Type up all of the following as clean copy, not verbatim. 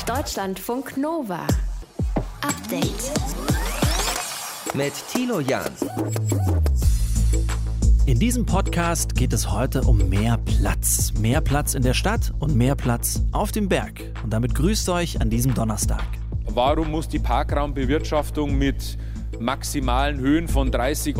Deutschlandfunk Nova. Update. Mit Thilo Jahn. In diesem Podcast geht es heute um mehr Platz. Mehr Platz in der Stadt und mehr Platz auf dem Berg. Und damit grüßt euch an diesem Donnerstag. Warum muss die Parkraumbewirtschaftung mit maximalen Höhen von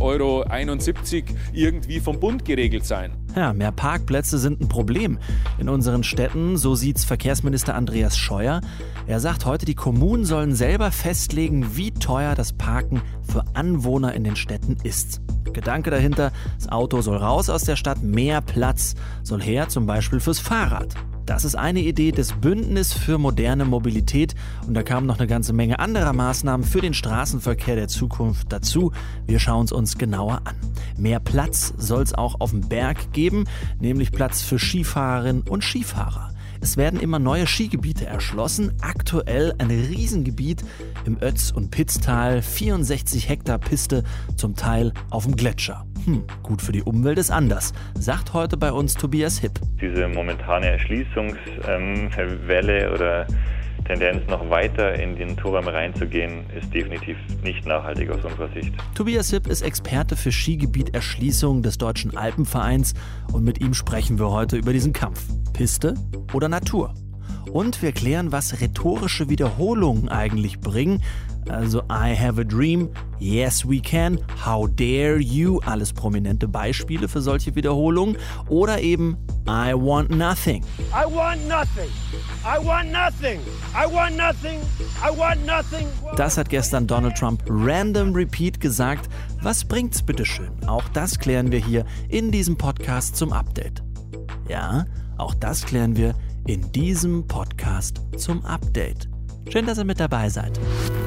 30,71 € irgendwie vom Bund geregelt sein? Ja, mehr Parkplätze sind ein Problem in unseren Städten, so sieht's Verkehrsminister Andreas Scheuer. Er sagt heute, die Kommunen sollen selber festlegen, wie teuer das Parken für Anwohner in den Städten ist. Gedanke dahinter, das Auto soll raus aus der Stadt, mehr Platz soll her, zum Beispiel fürs Fahrrad. Das ist eine Idee des Bündnis für moderne Mobilität und da kamen noch eine ganze Menge anderer Maßnahmen für den Straßenverkehr der Zukunft dazu. Wir schauen es uns genauer an. Mehr Platz soll es auch auf dem Berg geben, nämlich Platz für Skifahrerinnen und Skifahrer. Es werden immer neue Skigebiete erschlossen. Aktuell ein Riesengebiet im Ötz- und Pitztal, 64 Hektar Piste, zum Teil auf dem Gletscher. Gut für die Umwelt ist anders, sagt heute bei uns Tobias Hipp. Diese momentane Erschließungswelle oder Tendenz, noch weiter in den Torraum reinzugehen, ist definitiv nicht nachhaltig aus unserer Sicht. Tobias Hipp ist Experte für Skigebieterschließung des Deutschen Alpenvereins und mit ihm sprechen wir heute über diesen Kampf. Piste oder Natur? Und wir klären, was rhetorische Wiederholungen eigentlich bringen. Also I have a dream, yes we can, how dare you, alles prominente Beispiele für solche Wiederholungen. Oder eben I want nothing. I want nothing. I want nothing. I want nothing. I want nothing. Das hat gestern Donald Trump random repeat gesagt. Was bringt's bitteschön? Auch das klären wir hier in diesem Podcast zum Update. Ja, auch das klären wir in diesem Podcast zum Update. Schön, dass ihr mit dabei seid.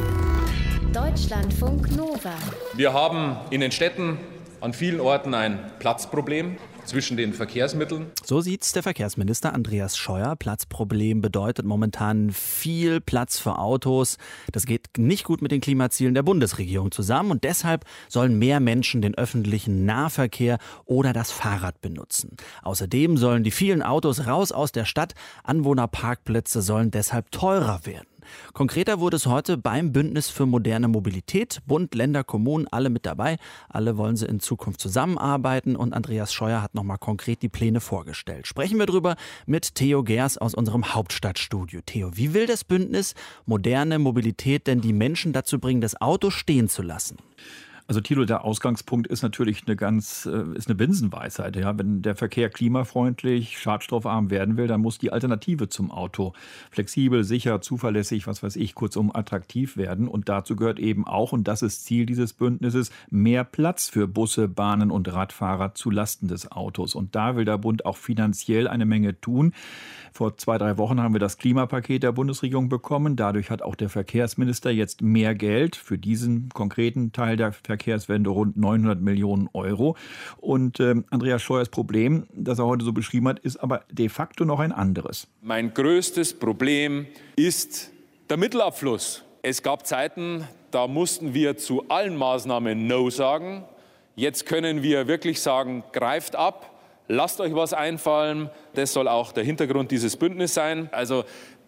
Deutschlandfunk Nova. Wir haben in den Städten an vielen Orten ein Platzproblem zwischen den Verkehrsmitteln. So sieht's der Verkehrsminister Andreas Scheuer. Platzproblem bedeutet momentan viel Platz für Autos. Das geht nicht gut mit den Klimazielen der Bundesregierung zusammen und deshalb sollen mehr Menschen den öffentlichen Nahverkehr oder das Fahrrad benutzen. Außerdem sollen die vielen Autos raus aus der Stadt. Anwohnerparkplätze sollen deshalb teurer werden. Konkreter wurde es heute beim Bündnis für moderne Mobilität. Bund, Länder, Kommunen, alle mit dabei. Alle wollen sie in Zukunft zusammenarbeiten und Andreas Scheuer hat nochmal konkret die Pläne vorgestellt. Sprechen wir drüber mit Theo Gers aus unserem Hauptstadtstudio. Theo, wie will das Bündnis moderne Mobilität denn die Menschen dazu bringen, das Auto stehen zu lassen? Also Thilo, der Ausgangspunkt ist natürlich eine Binsenweisheit. Ja? Wenn der Verkehr klimafreundlich, schadstoffarm werden will, dann muss die Alternative zum Auto flexibel, sicher, zuverlässig, kurzum attraktiv werden. Und dazu gehört eben auch, und das ist Ziel dieses Bündnisses, mehr Platz für Busse, Bahnen und Radfahrer zu Lasten des Autos. Und da will der Bund auch finanziell eine Menge tun. Vor 2-3 Wochen haben wir das Klimapaket der Bundesregierung bekommen. Dadurch hat auch der Verkehrsminister jetzt mehr Geld für diesen konkreten Teil der Verkehrswende, rund 900 Millionen Euro. Und Andreas Scheuers Problem, das er heute so beschrieben hat, ist aber de facto noch ein anderes. Mein größtes Problem ist der Mittelabfluss. Es gab Zeiten, da mussten wir zu allen Maßnahmen No sagen. Jetzt können wir wirklich sagen, greift ab. Lasst euch was einfallen. Das soll auch der Hintergrund dieses Bündnisses sein. Also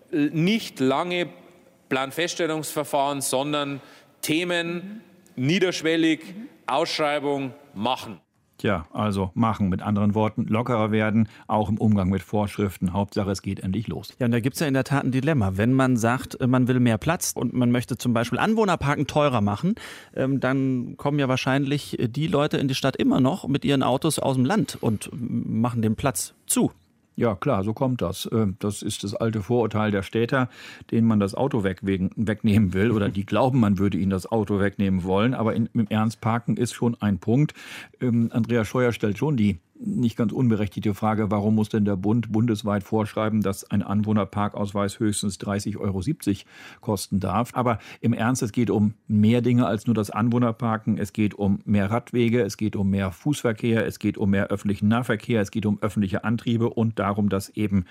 nicht lange Planfeststellungsverfahren, sondern Themen niederschwellig, Ausschreibung, machen. Tja, also machen. Mit anderen Worten, lockerer werden, auch im Umgang mit Vorschriften. Hauptsache, es geht endlich los. Ja, und da gibt es ja in der Tat ein Dilemma. Wenn man sagt, man will mehr Platz und man möchte zum Beispiel Anwohnerparken teurer machen, dann kommen ja wahrscheinlich die Leute in die Stadt immer noch mit ihren Autos aus dem Land und machen den Platz zu. Ja, klar, so kommt das. Das ist das alte Vorurteil der Städter, denen man das Auto wegnehmen will oder die glauben, man würde ihnen das Auto wegnehmen wollen. Aber im Ernst, Parken ist schon ein Punkt. Andreas Scheuer stellt schon die nicht ganz unberechtigte Frage, warum muss denn der Bund bundesweit vorschreiben, dass ein Anwohnerparkausweis höchstens 30,70 € kosten darf. Aber im Ernst, es geht um mehr Dinge als nur das Anwohnerparken. Es geht um mehr Radwege, es geht um mehr Fußverkehr, es geht um mehr öffentlichen Nahverkehr, es geht um öffentliche Antriebe und darum, dass eben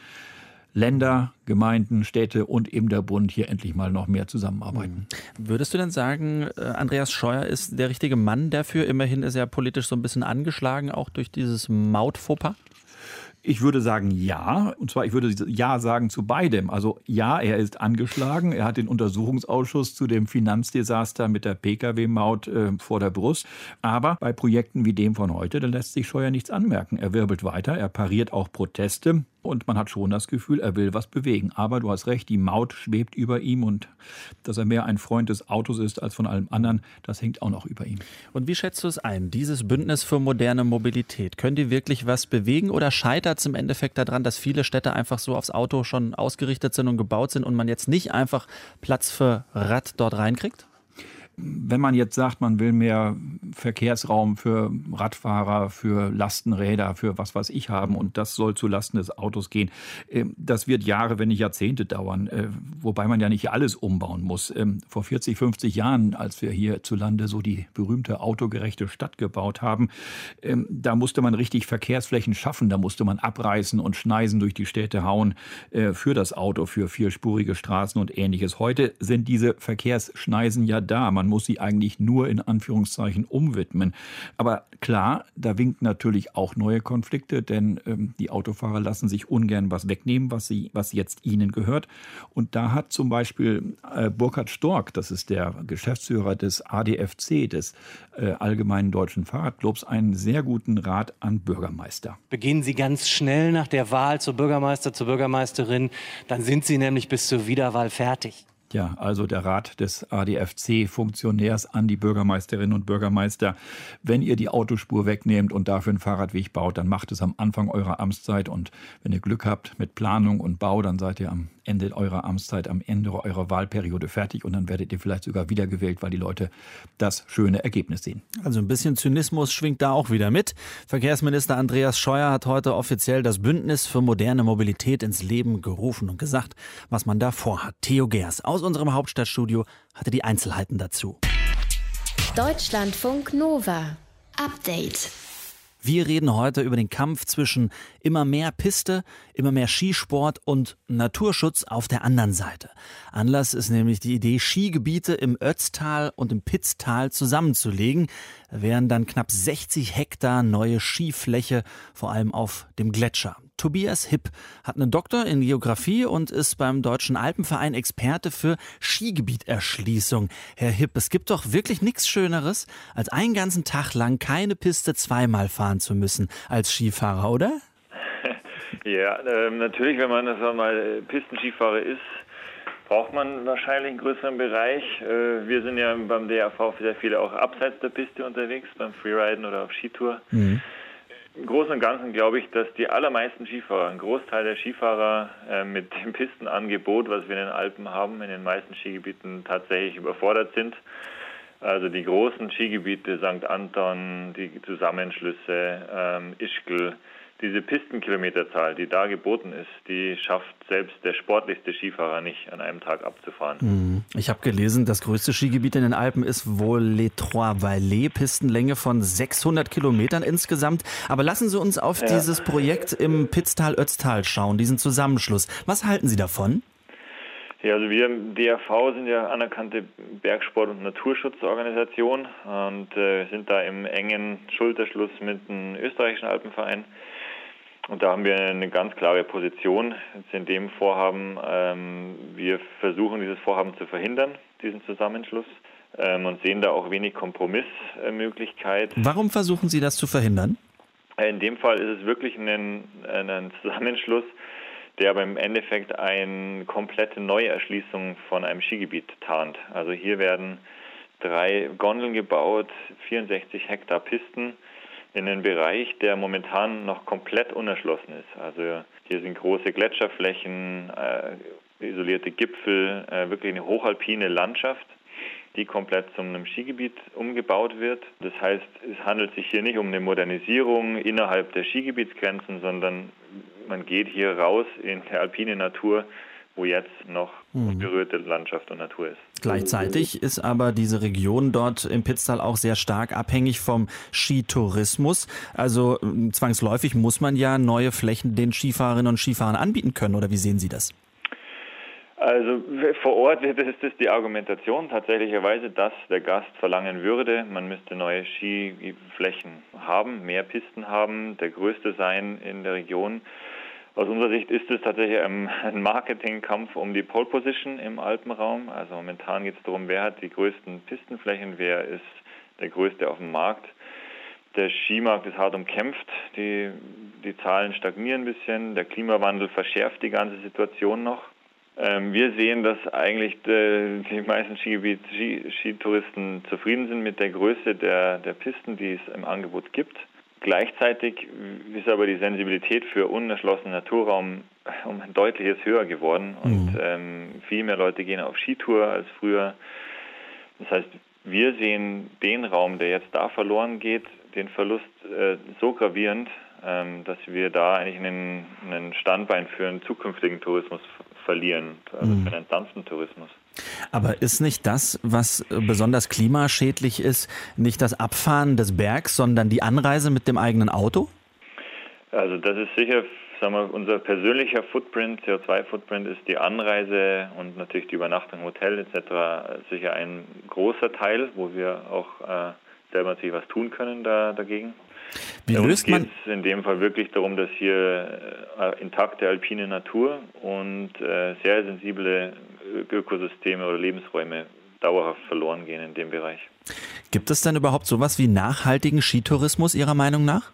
Länder, Gemeinden, Städte und eben der Bund hier endlich mal noch mehr zusammenarbeiten. Würdest du denn sagen, Andreas Scheuer ist der richtige Mann dafür? Immerhin ist er politisch so ein bisschen angeschlagen, auch durch dieses Maut-Fauxpas. Ich würde sagen ja, und zwar ich würde ja sagen zu beidem. Also ja, er ist angeschlagen, er hat den Untersuchungsausschuss zu dem Finanzdesaster mit der Pkw-Maut vor der Brust. Aber bei Projekten wie dem von heute, da lässt sich Scheuer nichts anmerken. Er wirbelt weiter, er pariert auch Proteste und man hat schon das Gefühl, er will was bewegen. Aber du hast recht, die Maut schwebt über ihm und dass er mehr ein Freund des Autos ist als von allem anderen, das hängt auch noch über ihm. Und wie schätzt du es ein, dieses Bündnis für moderne Mobilität? Können die wirklich was bewegen oder scheitert es im Endeffekt daran, dass viele Städte einfach so aufs Auto schon ausgerichtet sind und gebaut sind und man jetzt nicht einfach Platz für Rad dort reinkriegt? Wenn man jetzt sagt, man will mehr Verkehrsraum für Radfahrer, für Lastenräder, für was weiß ich haben und das soll zu Lasten des Autos gehen, das wird Jahre, wenn nicht Jahrzehnte dauern, wobei man ja nicht alles umbauen muss. Vor 40, 50 Jahren, als wir hierzulande so die berühmte autogerechte Stadt gebaut haben, da musste man richtig Verkehrsflächen schaffen, da musste man abreißen und Schneisen durch die Städte hauen für das Auto, für vierspurige Straßen und Ähnliches. Heute sind diese Verkehrsschneisen ja da. Man muss sie eigentlich nur in Anführungszeichen umwidmen. Aber klar, da winken natürlich auch neue Konflikte, denn die Autofahrer lassen sich ungern was wegnehmen, was jetzt ihnen gehört. Und da hat zum Beispiel Burkhard Stork, das ist der Geschäftsführer des ADFC, des Allgemeinen Deutschen Fahrradclubs, einen sehr guten Rat an Bürgermeister. Beginnen Sie ganz schnell nach der Wahl zur Bürgermeister, zur Bürgermeisterin, dann sind Sie nämlich bis zur Wiederwahl fertig. Ja, also der Rat des ADFC-Funktionärs an die Bürgermeisterinnen und Bürgermeister. Wenn ihr die Autospur wegnehmt und dafür einen Fahrradweg baut, dann macht es am Anfang eurer Amtszeit. Und wenn ihr Glück habt mit Planung und Bau, dann seid ihr am Ende eurer Amtszeit, am Ende eurer Wahlperiode fertig. Und dann werdet ihr vielleicht sogar wiedergewählt, weil die Leute das schöne Ergebnis sehen. Also ein bisschen Zynismus schwingt da auch wieder mit. Verkehrsminister Andreas Scheuer hat heute offiziell das Bündnis für moderne Mobilität ins Leben gerufen und gesagt, was man da vorhat. Theo Gers aus unserem Hauptstadtstudio hatte die Einzelheiten dazu. Deutschlandfunk Nova. Update. Wir reden heute über den Kampf zwischen immer mehr Piste, immer mehr Skisport und Naturschutz auf der anderen Seite. Anlass ist nämlich die Idee, Skigebiete im Ötztal und im Pitztal zusammenzulegen. Da wären dann knapp 60 Hektar neue Skifläche, vor allem auf dem Gletscher. Tobias Hipp hat einen Doktor in Geografie und ist beim Deutschen Alpenverein Experte für Skigebieterschließung. Herr Hipp, es gibt doch wirklich nichts Schöneres, als einen ganzen Tag lang keine Piste zweimal fahren zu müssen als Skifahrer, oder? Ja, natürlich, wenn man mal Pistenskifahrer ist, braucht man wahrscheinlich einen größeren Bereich. Wir sind ja beim DAV sehr viele auch abseits der Piste unterwegs, beim Freeriden oder auf Skitour. Mhm. Im Großen und Ganzen glaube ich, dass die allermeisten Skifahrer, ein Großteil der Skifahrer mit dem Pistenangebot, was wir in den Alpen haben, in den meisten Skigebieten tatsächlich überfordert sind. Also die großen Skigebiete, St. Anton, die Zusammenschlüsse, Ischgl, diese Pistenkilometerzahl, die da geboten ist, die schafft selbst der sportlichste Skifahrer nicht, an einem Tag abzufahren. Ich habe gelesen, das größte Skigebiet in den Alpen ist wohl Les Trois Vallées, Pistenlänge von 600 Kilometern insgesamt. Aber lassen Sie uns auf dieses Projekt im Pitztal-Ötztal schauen, diesen Zusammenschluss. Was halten Sie davon? Ja, also wir im DAV sind ja anerkannte Bergsport- und Naturschutzorganisation und sind da im engen Schulterschluss mit dem österreichischen Alpenverein. Und da haben wir eine ganz klare Position jetzt in dem Vorhaben. Wir versuchen, dieses Vorhaben zu verhindern, diesen Zusammenschluss, und sehen da auch wenig Kompromissmöglichkeit. Warum versuchen Sie das zu verhindern? In dem Fall ist es wirklich ein Zusammenschluss, der aber im Endeffekt eine komplette Neuerschließung von einem Skigebiet tarnt. Also hier werden 3 Gondeln gebaut, 64 Hektar Pisten in einem Bereich, der momentan noch komplett unerschlossen ist. Also hier sind große Gletscherflächen, isolierte Gipfel, wirklich eine hochalpine Landschaft, die komplett zu einem Skigebiet umgebaut wird. Das heißt, es handelt sich hier nicht um eine Modernisierung innerhalb der Skigebietsgrenzen, sondern man geht hier raus in die alpine Natur, wo jetzt noch unberührte Landschaft und Natur ist. Gleichzeitig ist aber diese Region dort im Pitztal auch sehr stark abhängig vom Skitourismus. Also zwangsläufig muss man ja neue Flächen den Skifahrerinnen und Skifahrern anbieten können, oder wie sehen Sie das? Also vor Ort ist das die Argumentation tatsächlicherweise, dass der Gast verlangen würde, man müsste neue Skiflächen haben, mehr Pisten haben, der größte sein in der Region. Aus unserer Sicht ist es tatsächlich ein Marketingkampf um die Pole Position im Alpenraum. Also momentan geht es darum, wer hat die größten Pistenflächen, wer ist der größte auf dem Markt. Der Skimarkt ist hart umkämpft, die Zahlen stagnieren ein bisschen, der Klimawandel verschärft die ganze Situation noch. Wir sehen, dass eigentlich die meisten Skitouristen zufrieden sind mit der Größe der Pisten, die es im Angebot gibt. Gleichzeitig ist aber die Sensibilität für unerschlossenen Naturraum um ein deutliches höher geworden und viel mehr Leute gehen auf Skitour als früher. Das heißt, wir sehen den Raum, der jetzt da verloren geht, den Verlust so gravierend, dass wir da eigentlich einen Standbein für einen zukünftigen Tourismus verlieren, also für einen sanften Tourismus. Aber ist nicht das, was besonders klimaschädlich ist, nicht das Abfahren des Bergs, sondern die Anreise mit dem eigenen Auto? Also das ist sicher, sagen wir, unser persönlicher Footprint, CO2-Footprint ist die Anreise und natürlich die Übernachtung im Hotel etc. sicher ein großer Teil, wo wir auch selber natürlich was tun können dagegen. Wie löst man? Es geht in dem Fall wirklich darum, dass hier intakte alpine Natur und sehr sensible Ökosysteme oder Lebensräume dauerhaft verloren gehen in dem Bereich. Gibt es denn überhaupt sowas wie nachhaltigen Skitourismus Ihrer Meinung nach?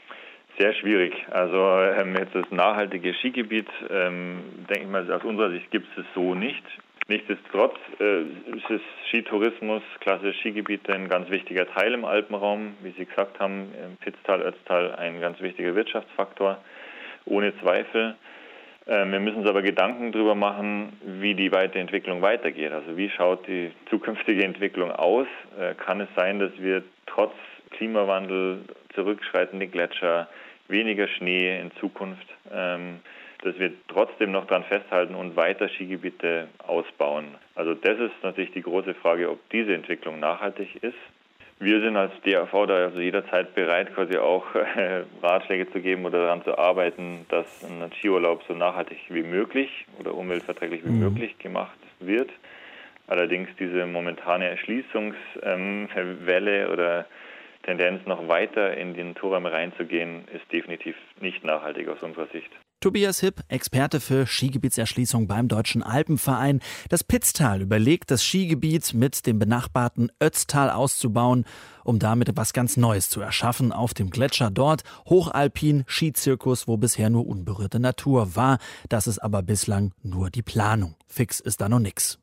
Sehr schwierig. Also jetzt das nachhaltige Skigebiet, denke ich mal, aus unserer Sicht gibt es so nicht. Nichtsdestotrotz ist Skitourismus, klassische Skigebiete ein ganz wichtiger Teil im Alpenraum. Wie Sie gesagt haben, im Pitztal, Ötztal ein ganz wichtiger Wirtschaftsfaktor, ohne Zweifel. Wir müssen uns aber Gedanken darüber machen, wie die Weiterentwicklung weitergeht. Also wie schaut die zukünftige Entwicklung aus? Kann es sein, dass wir trotz Klimawandel, zurückschreitende Gletscher, weniger Schnee in Zukunft, dass wir trotzdem noch daran festhalten und weiter Skigebiete ausbauen. Also das ist natürlich die große Frage, ob diese Entwicklung nachhaltig ist. Wir sind als DAV da also jederzeit bereit, quasi auch Ratschläge zu geben oder daran zu arbeiten, dass ein Skiurlaub so nachhaltig wie möglich oder umweltverträglich wie möglich gemacht wird. Allerdings diese momentane Erschließungswelle oder Tendenz, noch weiter in den Naturräume reinzugehen, ist definitiv nicht nachhaltig aus unserer Sicht. Tobias Hipp, Experte für Skigebietserschließung beim Deutschen Alpenverein. Das Pitztal überlegt, das Skigebiet mit dem benachbarten Ötztal auszubauen, um damit etwas ganz Neues zu erschaffen auf dem Gletscher dort. Hochalpin, Skizirkus, wo bisher nur unberührte Natur war. Das ist aber bislang nur die Planung. Fix ist da noch nix.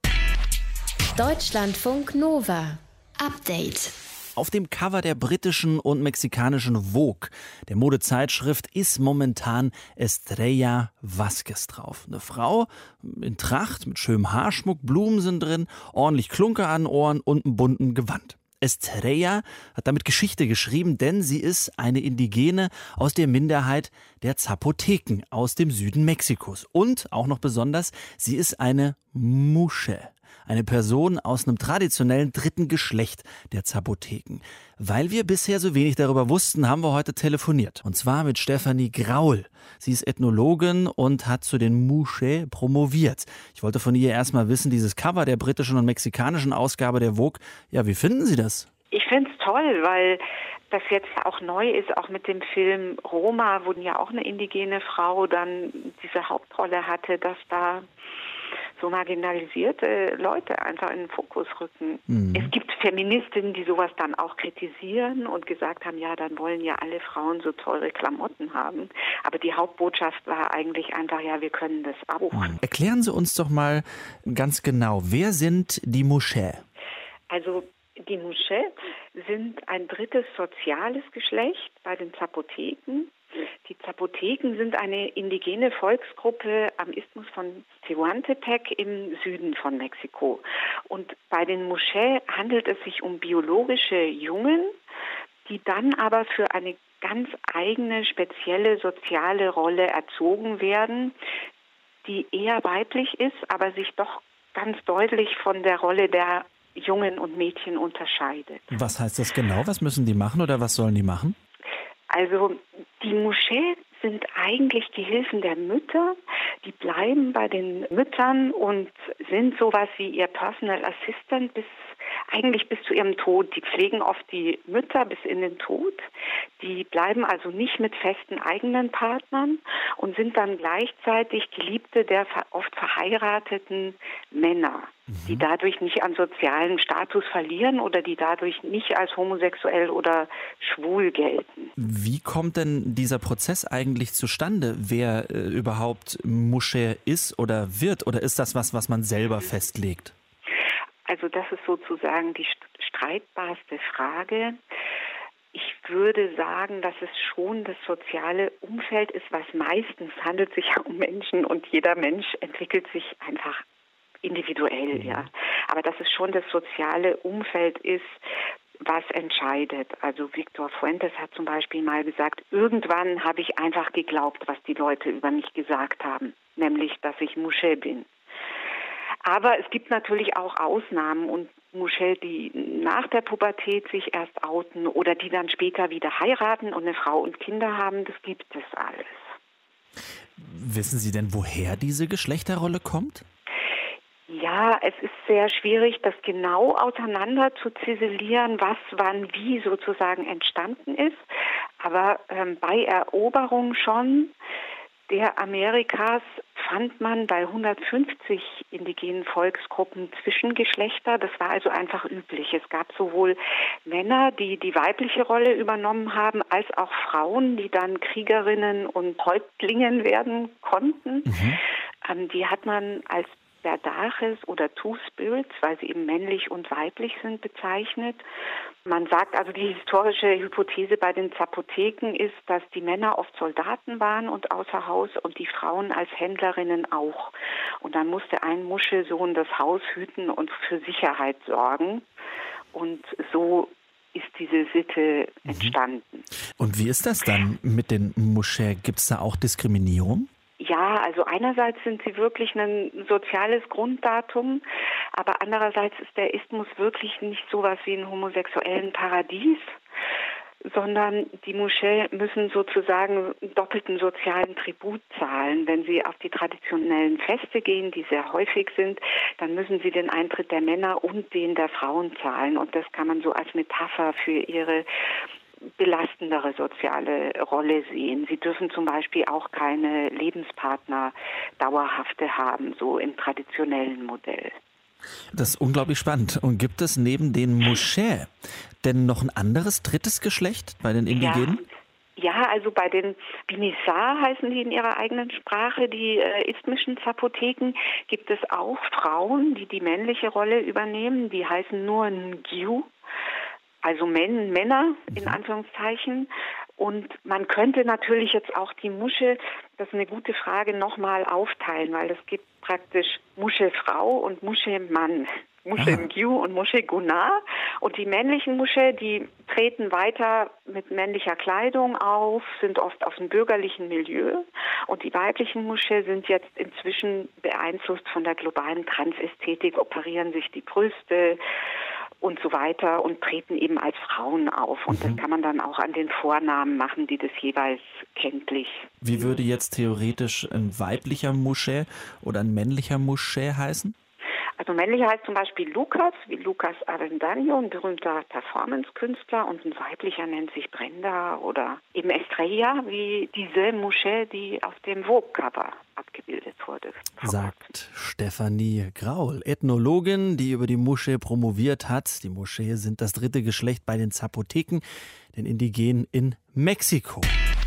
Deutschlandfunk Nova. Update. Auf dem Cover der britischen und mexikanischen Vogue, der Modezeitschrift, ist momentan Estrella Vázquez drauf. Eine Frau in Tracht mit schönem Haarschmuck, Blumen sind drin, ordentlich Klunker an den Ohren und einem bunten Gewand. Estrella hat damit Geschichte geschrieben, denn sie ist eine Indigene aus der Minderheit der Zapoteken aus dem Süden Mexikos. Und auch noch besonders, sie ist eine Muxe. Eine Person aus einem traditionellen dritten Geschlecht der Zapoteken. Weil wir bisher so wenig darüber wussten, haben wir heute telefoniert. Und zwar mit Stefanie Graul. Sie ist Ethnologin und hat zu den Muxe promoviert. Ich wollte von ihr erstmal wissen, dieses Cover der britischen und mexikanischen Ausgabe der Vogue, ja, wie finden Sie das? Ich finde es toll, weil das jetzt auch neu ist, auch mit dem Film Roma, wo ja auch eine indigene Frau dann diese Hauptrolle hatte, dass da so marginalisierte Leute einfach in den Fokus rücken. Es gibt Feministinnen, die sowas dann auch kritisieren und gesagt haben, ja, dann wollen ja alle Frauen so teure Klamotten haben. Aber die Hauptbotschaft war eigentlich einfach, ja, wir können das auch. Erklären Sie uns doch mal ganz genau, wer sind die Muxe? Also die Muxe sind ein drittes soziales Geschlecht bei den Zapoteken. Die Zapoteken sind eine indigene Volksgruppe am Isthmus von Tehuantepec im Süden von Mexiko. Und bei den Muxe handelt es sich um biologische Jungen, die dann aber für eine ganz eigene, spezielle soziale Rolle erzogen werden, die eher weiblich ist, aber sich doch ganz deutlich von der Rolle der Jungen und Mädchen unterscheidet. Was heißt das genau? Was müssen die machen oder was sollen die machen? Also die Muxe sind eigentlich die Hilfen der Mütter, Die bleiben bei den Müttern und sind sowas wie ihr Personal Assistant eigentlich bis zu ihrem Tod. Die pflegen oft die Mütter bis in den Tod. Die bleiben also nicht mit festen eigenen Partnern und sind dann gleichzeitig Geliebte der oft verheirateten Männer, die dadurch nicht an sozialen Status verlieren oder die dadurch nicht als homosexuell oder schwul gelten. Wie kommt denn dieser Prozess eigentlich zustande, wer überhaupt Muscheh ist oder wird? Oder ist das was man selber festlegt? Also das ist sozusagen die streitbarste Frage. Ich würde sagen, dass es schon das soziale Umfeld ist, was meistens handelt sich ja um Menschen und jeder Mensch entwickelt sich einfach individuell, ja. Aber dass es schon das soziale Umfeld ist, was entscheidet. Also Victor Fuentes hat zum Beispiel mal gesagt, irgendwann habe ich einfach geglaubt, was die Leute über mich gesagt haben, nämlich, dass ich Muscheh bin. Aber es gibt natürlich auch Ausnahmen und Muscheh, die nach der Pubertät sich erst outen oder die dann später wieder heiraten und eine Frau und Kinder haben, das gibt es alles. Wissen Sie denn, woher diese Geschlechterrolle kommt? Ja, es ist sehr schwierig, das genau auseinander zu ziselieren, was wann wie sozusagen entstanden ist. Aber bei Eroberung schon der Amerikas fand man bei 150 indigenen Volksgruppen Zwischengeschlechter. Das war also einfach üblich. Es gab sowohl Männer, die die weibliche Rolle übernommen haben, als auch Frauen, die dann Kriegerinnen und Häuptlingen werden konnten. Die hat man als Berdaches oder Two-Spirits, weil sie eben männlich und weiblich sind, bezeichnet. Man sagt also, die historische Hypothese bei den Zapoteken ist, dass die Männer oft Soldaten waren und außer Haus und die Frauen als Händlerinnen auch. Und dann musste ein Muschelsohn das Haus hüten und für Sicherheit sorgen. Und so ist diese Sitte entstanden. Und wie ist das dann mit den Muscheh? Gibt es da auch Diskriminierung? Ja, also einerseits sind sie wirklich ein soziales Grunddatum, aber andererseits ist der Isthmus wirklich nicht sowas wie ein homosexuellen Paradies, sondern die Muscheh müssen sozusagen doppelten sozialen Tribut zahlen. Wenn sie auf die traditionellen Feste gehen, die sehr häufig sind, dann müssen sie den Eintritt der Männer und den der Frauen zahlen. Und das kann man so als Metapher für ihre belastendere soziale Rolle sehen. Sie dürfen zum Beispiel auch keine Lebenspartner dauerhafte haben, so im traditionellen Modell. Das ist unglaublich spannend. Und gibt es neben den Muscheh denn noch ein anderes, drittes Geschlecht bei den Indigenen? Ja, also bei den Binissar heißen die in ihrer eigenen Sprache, die isthmischen Zapoteken, gibt es auch Frauen, die die männliche Rolle übernehmen. Die heißen nur Ngyu. Also Männer in Anführungszeichen. Und man könnte natürlich jetzt auch die Muscheh, das ist eine gute Frage, nochmal aufteilen, weil es gibt praktisch Muscheh-Frau und Muscheh-Mann. Muscheh-Ngyu und Muscheh-Gunnar. Und die männlichen Muscheh, die treten weiter mit männlicher Kleidung auf, sind oft aus dem bürgerlichen Milieu. Und die weiblichen Muscheh sind jetzt inzwischen beeinflusst von der globalen Transästhetik, operieren sich die Brüste und so weiter und treten eben als Frauen auf. Und das kann man dann auch an den Vornamen machen, die das jeweils kenntlich. Wie würde jetzt theoretisch ein weiblicher Muscheh oder ein männlicher Muscheh heißen? Also männlicher heißt zum Beispiel Lukas, wie Lucas Avendaño, ein berühmter Performance-Künstler, und ein weiblicher nennt sich Brenda oder eben Estrella, wie diese Muscheh, die auf dem Vogue-Cover abgebildet wurde. Sagt Stefanie Graul, Ethnologin, die über die Muscheh promoviert hat. Die Muscheh sind das dritte Geschlecht bei den Zapoteken, den Indigenen in Mexiko.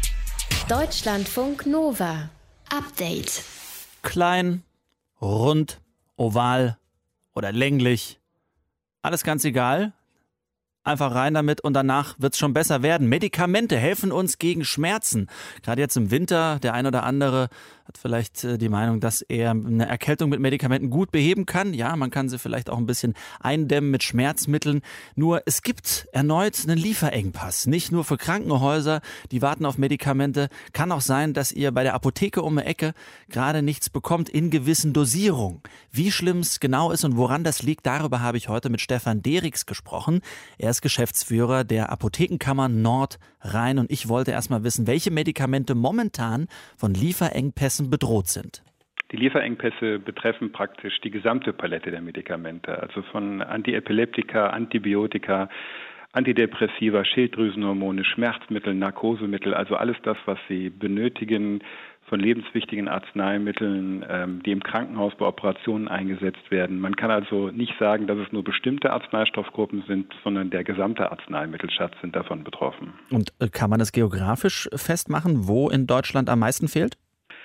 Deutschlandfunk Nova. Update. Klein, rund, oval oder länglich. Alles ganz egal. Einfach rein damit und danach wird es schon besser werden. Medikamente helfen uns gegen Schmerzen. Gerade jetzt im Winter, der ein oder andere hat vielleicht die Meinung, dass er eine Erkältung mit Medikamenten gut beheben kann. Ja, man kann sie vielleicht auch ein bisschen eindämmen mit Schmerzmitteln. Nur es gibt erneut einen Lieferengpass. Nicht nur für Krankenhäuser, die warten auf Medikamente. Kann auch sein, dass ihr bei der Apotheke um die Ecke gerade nichts bekommt in gewissen Dosierungen. Wie schlimm es genau ist und woran das liegt, darüber habe ich heute mit Stefan Derix gesprochen. Er ist Geschäftsführer der Apothekenkammer Nord-Rhein und ich wollte erst mal wissen, welche Medikamente momentan von Lieferengpässen bedroht sind. Die Lieferengpässe betreffen praktisch die gesamte Palette der Medikamente, also von Antiepileptika, Antibiotika, Antidepressiva, Schilddrüsenhormone, Schmerzmittel, Narkosemittel, also alles das, was Sie benötigen, von lebenswichtigen Arzneimitteln, die im Krankenhaus bei Operationen eingesetzt werden. Man kann also nicht sagen, dass es nur bestimmte Arzneistoffgruppen sind, sondern der gesamte Arzneimittelschatz sind davon betroffen. Und kann man das geografisch festmachen, wo in Deutschland am meisten fehlt?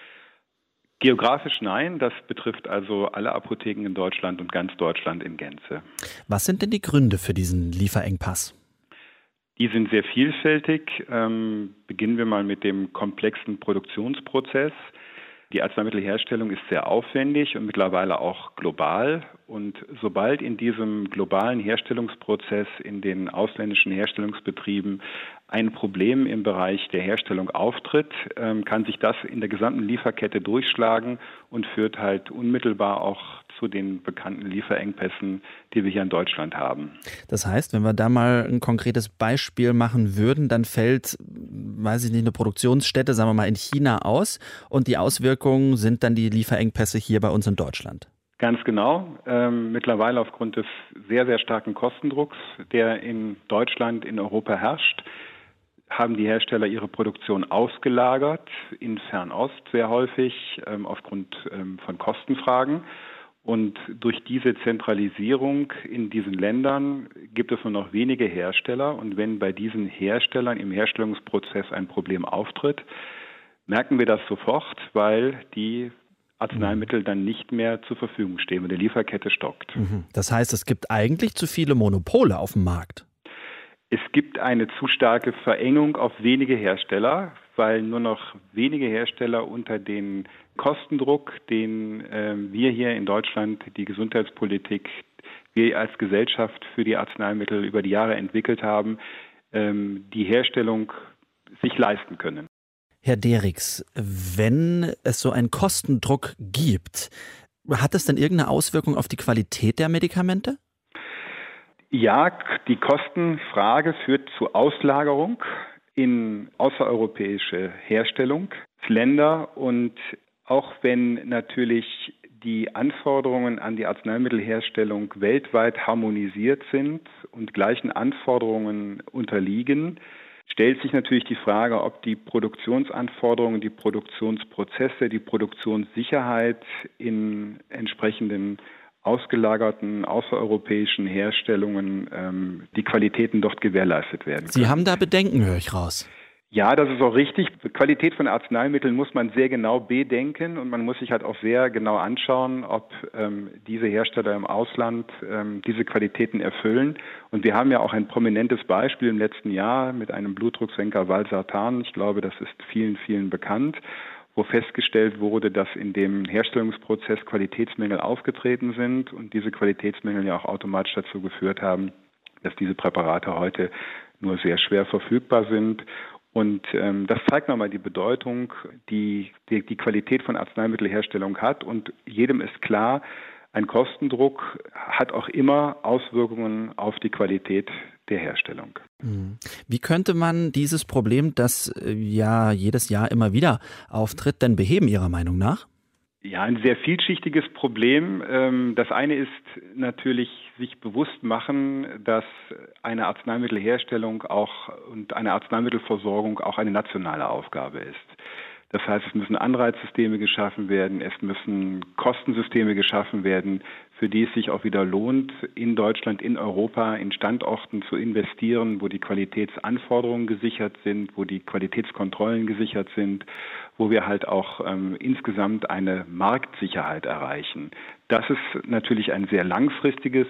Geografisch nein, das betrifft also alle Apotheken in Deutschland und ganz Deutschland in Gänze. Was sind denn die Gründe für diesen Lieferengpass? Die sind sehr vielfältig. Beginnen wir mal mit dem komplexen Produktionsprozess. Die Arzneimittelherstellung ist sehr aufwendig und mittlerweile auch global. Und sobald in diesem globalen Herstellungsprozess in den ausländischen Herstellungsbetrieben ein Problem im Bereich der Herstellung auftritt, kann sich das in der gesamten Lieferkette durchschlagen und führt halt unmittelbar auch zu den bekannten Lieferengpässen, die wir hier in Deutschland haben. Das heißt, wenn wir da mal ein konkretes Beispiel machen würden, dann fällt, weiß ich nicht, eine Produktionsstätte, sagen wir mal in China aus und die Auswirkungen sind dann die Lieferengpässe hier bei uns in Deutschland. Ganz genau. Mittlerweile aufgrund des sehr, sehr starken Kostendrucks, der in Deutschland, in Europa herrscht, haben die Hersteller ihre Produktion ausgelagert, in Fernost sehr häufig, aufgrund von Kostenfragen. Und durch diese Zentralisierung in diesen Ländern gibt es nur noch wenige Hersteller. Und wenn bei diesen Herstellern im Herstellungsprozess ein Problem auftritt, merken wir das sofort, weil die Arzneimittel dann nicht mehr zur Verfügung stehen und die Lieferkette stockt. Das heißt, es gibt eigentlich zu viele Monopole auf dem Markt. Es gibt eine zu starke Verengung auf wenige Hersteller, weil nur noch wenige Hersteller unter den Kostendruck, den wir hier in Deutschland, die Gesundheitspolitik, wir als Gesellschaft für die Arzneimittel über die Jahre entwickelt haben, die Herstellung sich leisten können. Herr Derix, wenn es so einen Kostendruck gibt, hat es denn irgendeine Auswirkung auf die Qualität der Medikamente? Ja, die Kostenfrage führt zu Auslagerung in außereuropäische Herstellungsländer. Und auch wenn natürlich die Anforderungen an die Arzneimittelherstellung weltweit harmonisiert sind und gleichen Anforderungen unterliegen, stellt sich natürlich die Frage, ob die Produktionsanforderungen, die Produktionsprozesse, die Produktionssicherheit in entsprechenden ausgelagerten außereuropäischen Herstellungen die Qualitäten dort gewährleistet werden können. Sie haben da Bedenken, höre ich raus. Ja, das ist auch richtig. Die Qualität von Arzneimitteln muss man sehr genau bedenken und man muss sich halt auch sehr genau anschauen, ob diese Hersteller im Ausland diese Qualitäten erfüllen. Und wir haben ja auch ein prominentes Beispiel im letzten Jahr mit einem Blutdrucksenker Valsartan. Ich glaube, das ist vielen, vielen bekannt, wo festgestellt wurde, dass in dem Herstellungsprozess Qualitätsmängel aufgetreten sind und diese Qualitätsmängel ja auch automatisch dazu geführt haben, dass diese Präparate heute nur sehr schwer verfügbar sind. Und das zeigt nochmal die Bedeutung, die Qualität von Arzneimittelherstellung hat. Und jedem ist klar, ein Kostendruck hat auch immer Auswirkungen auf die Qualität der Herstellung. Wie könnte man dieses Problem, das ja jedes Jahr immer wieder auftritt, denn beheben Ihrer Meinung nach? Ja, ein sehr vielschichtiges Problem. Das eine ist natürlich sich bewusst machen, dass eine Arzneimittelherstellung auch und eine Arzneimittelversorgung auch eine nationale Aufgabe ist. Das heißt, es müssen Anreizsysteme geschaffen werden, es müssen Kostensysteme geschaffen werden, für die es sich auch wieder lohnt, in Deutschland, in Europa, in Standorten zu investieren, wo die Qualitätsanforderungen gesichert sind, wo die Qualitätskontrollen gesichert sind, wo wir halt auch insgesamt eine Marktsicherheit erreichen. Das ist natürlich ein sehr langfristiges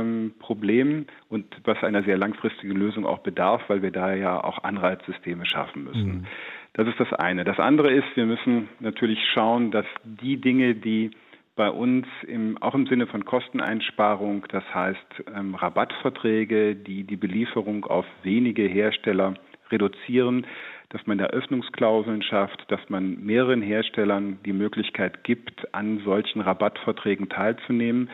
Problem und was einer sehr langfristigen Lösung auch bedarf, weil wir da ja auch Anreizsysteme schaffen müssen. Das ist das eine. Das andere ist, wir müssen natürlich schauen, dass die Dinge, die bei uns auch im Sinne von Kosteneinsparung, das heißt Rabattverträge, die die Belieferung auf wenige Hersteller reduzieren, dass man da Öffnungsklauseln schafft, dass man mehreren Herstellern die Möglichkeit gibt, an solchen Rabattverträgen teilzunehmen.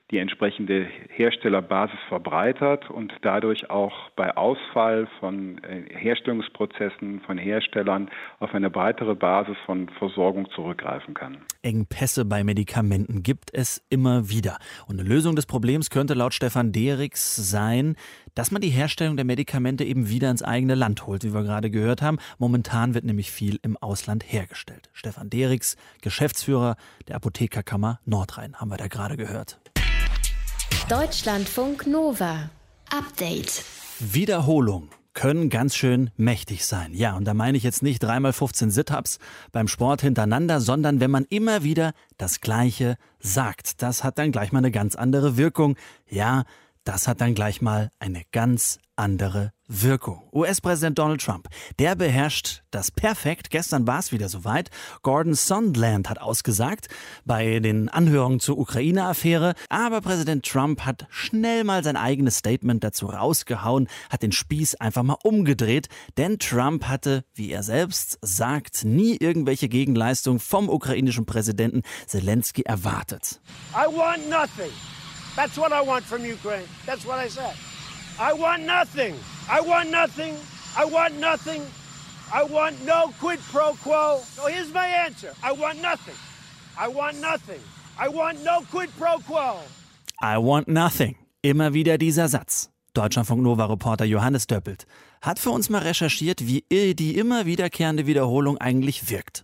die entsprechende Herstellerbasis verbreitert und dadurch auch bei Ausfall von Herstellungsprozessen, von Herstellern auf eine breitere Basis von Versorgung zurückgreifen kann. Engpässe bei Medikamenten gibt es immer wieder. Und eine Lösung des Problems könnte laut Stefan Derix sein, dass man die Herstellung der Medikamente eben wieder ins eigene Land holt, wie wir gerade gehört haben. Momentan wird nämlich viel im Ausland hergestellt. Stefan Derix, Geschäftsführer der Apothekerkammer Nordrhein, haben wir da gerade gehört. Deutschlandfunk Nova. Update. Wiederholung können ganz schön mächtig sein. Ja, und da meine ich jetzt nicht 3x15 Sit-Ups beim Sport hintereinander, sondern wenn man immer wieder das Gleiche sagt. Das hat dann gleich mal eine ganz andere Wirkung. Ja, das hat dann gleich mal eine ganz andere Wirkung. US-Präsident Donald Trump, der beherrscht das perfekt. Gestern war es wieder soweit. Gordon Sondland hat ausgesagt bei den Anhörungen zur Ukraine-Affäre. Aber Präsident Trump hat schnell mal sein eigenes Statement dazu rausgehauen, hat den Spieß einfach mal umgedreht. Denn Trump hatte, wie er selbst sagt, nie irgendwelche Gegenleistung vom ukrainischen Präsidenten Zelensky erwartet. I want nothing. That's what I want from Ukraine. That's what I said. I want nothing. I want nothing. I want nothing. I want no quid pro quo. So here's my answer. I want nothing. I want nothing. I want no quid pro quo. I want nothing. Immer wieder dieser Satz. Deutschlandfunk Nova-Reporter Johannes Döppelt hat für uns mal recherchiert, wie die immer wiederkehrende Wiederholung eigentlich wirkt.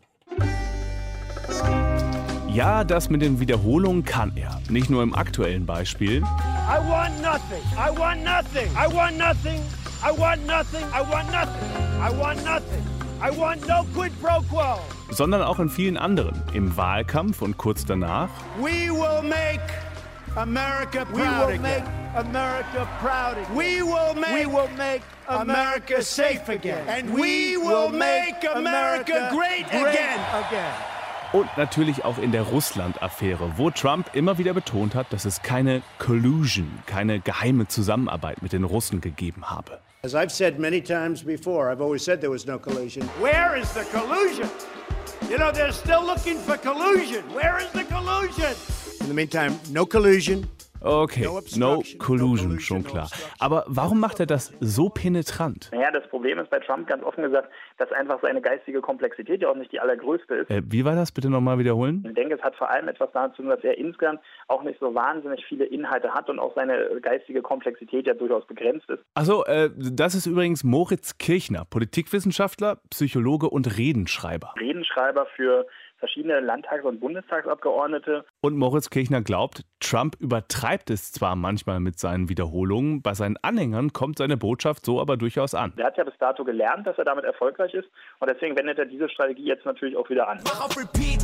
Ja, das mit den Wiederholungen kann er. Nicht nur im aktuellen Beispiel. I want nothing. I want nothing. I want nothing. I want nothing. I want nothing. I want nothing. I want no quid pro quo. Sondern auch in vielen anderen. Im Wahlkampf und kurz danach. We will make America proud again. We will make America proud again. We will make America safe again. And we will make America great again. Und natürlich auch in der Russland-Affäre, wo Trump immer wieder betont hat, dass es keine Collusion, keine geheime Zusammenarbeit mit den Russen gegeben habe. As I've said many times before, I've always said there was no collusion. Where is the collusion? You know, they're still looking for collusion. Where is the collusion? In the meantime, no collusion. Okay, no collusion, schon klar. Aber warum macht er das so penetrant? Naja, das Problem ist bei Trump ganz offen gesagt, dass einfach seine geistige Komplexität ja auch nicht die allergrößte ist. Wie war das? Bitte nochmal wiederholen? Ich denke, es hat vor allem etwas damit zu tun, dass er insgesamt auch nicht so wahnsinnig viele Inhalte hat und auch seine geistige Komplexität ja durchaus begrenzt ist. Achso, das ist übrigens Moritz Kirchner, Politikwissenschaftler, Psychologe und Redenschreiber. Redenschreiber für verschiedene Landtags- und Bundestagsabgeordnete. Und Moritz Kirchner glaubt, Trump übertreibt es zwar manchmal mit seinen Wiederholungen, bei seinen Anhängern kommt seine Botschaft so aber durchaus an. Er hat ja bis dato gelernt, dass er damit erfolgreich ist und deswegen wendet er diese Strategie jetzt natürlich auch wieder an. Mach auf Repeat!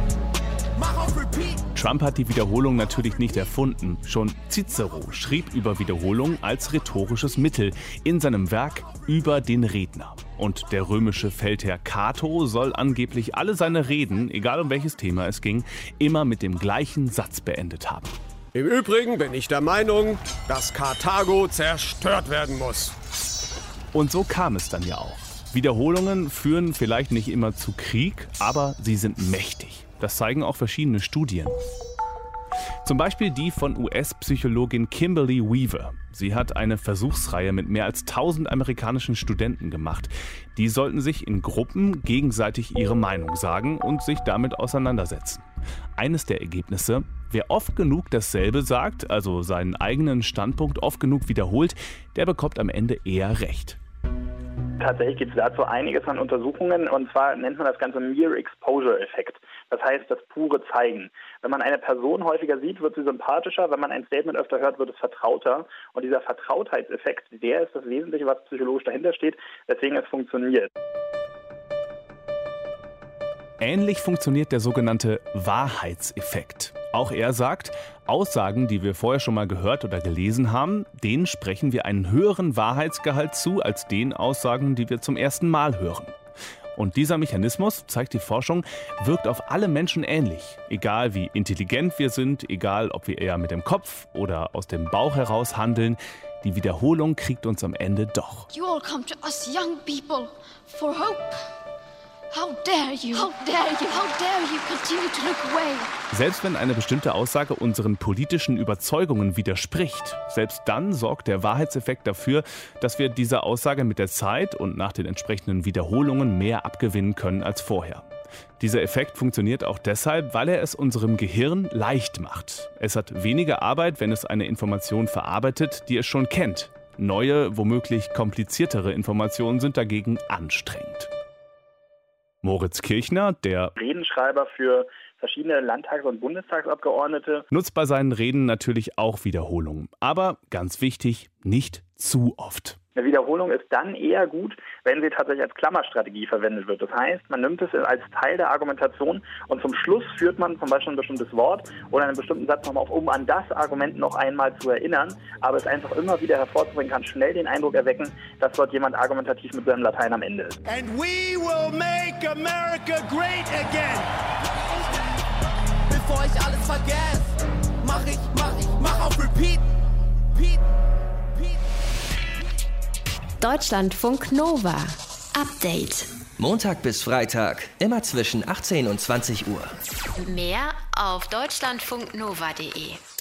Mach auf Repeat! Trump hat die Wiederholung natürlich nicht erfunden. Schon Cicero schrieb über Wiederholung als rhetorisches Mittel in seinem Werk Über den Redner. Und der römische Feldherr Cato soll angeblich alle seine Reden, egal um welches Thema es ging, immer mit dem gleichen Satz beendet haben. Im Übrigen bin ich der Meinung, dass Karthago zerstört werden muss. Und so kam es dann ja auch. Wiederholungen führen vielleicht nicht immer zu Krieg, aber sie sind mächtig. Das zeigen auch verschiedene Studien. Zum Beispiel die von US-Psychologin Kimberly Weaver. Sie hat eine Versuchsreihe mit mehr als 1000 amerikanischen Studenten gemacht. Die sollten sich in Gruppen gegenseitig ihre Meinung sagen und sich damit auseinandersetzen. Eines der Ergebnisse: Wer oft genug dasselbe sagt, also seinen eigenen Standpunkt oft genug wiederholt, der bekommt am Ende eher recht. Tatsächlich gibt es dazu einiges an Untersuchungen und zwar nennt man das Ganze Mere Exposure Effekt. Das heißt, das pure Zeigen. Wenn man eine Person häufiger sieht, wird sie sympathischer. Wenn man ein Statement öfter hört, wird es vertrauter. Und dieser Vertrautheitseffekt, der ist das Wesentliche, was psychologisch dahinter steht, weswegen es funktioniert. Ähnlich funktioniert der sogenannte Wahrheitseffekt. Auch er sagt, Aussagen, die wir vorher schon mal gehört oder gelesen haben, denen sprechen wir einen höheren Wahrheitsgehalt zu als den Aussagen, die wir zum ersten Mal hören. Und dieser Mechanismus, zeigt die Forschung, wirkt auf alle Menschen ähnlich. Egal wie intelligent wir sind, egal ob wir eher mit dem Kopf oder aus dem Bauch heraus handeln, die Wiederholung kriegt uns am Ende doch. You all come to us young people for hope. How dare you? How dare you? How dare you continue to look away? Selbst wenn eine bestimmte Aussage unseren politischen Überzeugungen widerspricht, selbst dann sorgt der Wahrheitseffekt dafür, dass wir dieser Aussage mit der Zeit und nach den entsprechenden Wiederholungen mehr abgewinnen können als vorher. Dieser Effekt funktioniert auch deshalb, weil er es unserem Gehirn leicht macht. Es hat weniger Arbeit, wenn es eine Information verarbeitet, die es schon kennt. Neue, womöglich kompliziertere Informationen sind dagegen anstrengend. Moritz Kirchner, der Redenschreiber für verschiedene Landtags- und Bundestagsabgeordnete, nutzt bei seinen Reden natürlich auch Wiederholungen. Aber ganz wichtig, nicht zu oft. Eine Wiederholung ist dann eher gut, wenn sie tatsächlich als Klammerstrategie verwendet wird. Das heißt, man nimmt es als Teil der Argumentation und zum Schluss führt man zum Beispiel ein bestimmtes Wort oder einen bestimmten Satz nochmal auf, um an das Argument noch einmal zu erinnern, aber es einfach immer wieder hervorzubringen kann, schnell den Eindruck erwecken, dass dort jemand argumentativ mit seinem Latein am Ende ist. And we will make America great again. Bevor ich alles vergesse, mach auf Repeat. Deutschlandfunk Nova. Update. Montag bis Freitag, immer zwischen 18 und 20 Uhr. Mehr auf deutschlandfunknova.de.